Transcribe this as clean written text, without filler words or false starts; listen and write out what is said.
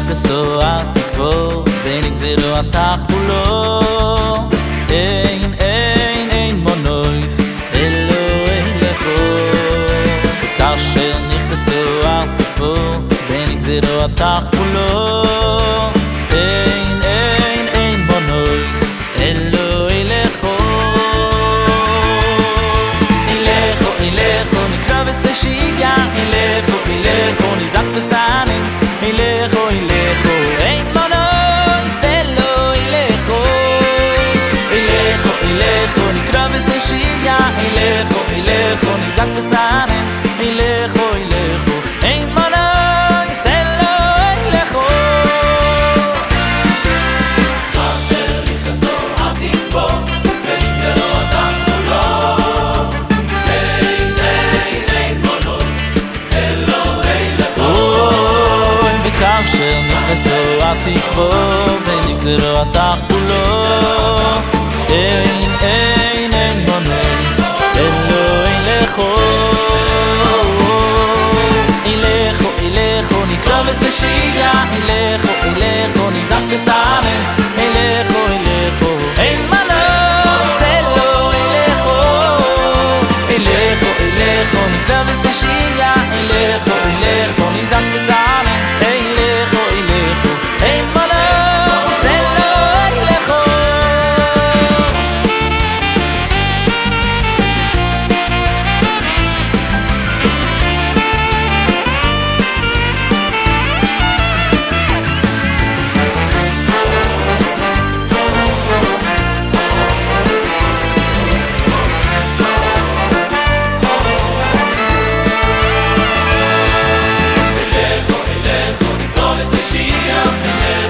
נכנסו התקוות ונגזרו התחבולות אין מונויס אלוהי לכו וכאשר נכנסו התקוות ונגזרו התחבולות אין מונויס אלוהי לכו ילכו נקרא וסשיגה ילכו נזק וסנן ילכו אין מונויס אלוהי לכו נקרא וסשיגה ילכו נזק וסנן ילכו אין מונויס אלוהי לכו כאשר נכנסו התקוות ונגזרו התחבולות אין מונויס אלוהי לכו כאשר נכנסו התקוות ונגזרו התחבולות אין מונויס אלוהי לכו ילכו נקרא וסשיגה ילכו נזק וסנן ילכו אין מונויס אלוהי לכו נקרא וסשיגה ילכו נזק וסנן אין מונויס אלוהי לכו ילכו נקרא וסשיגה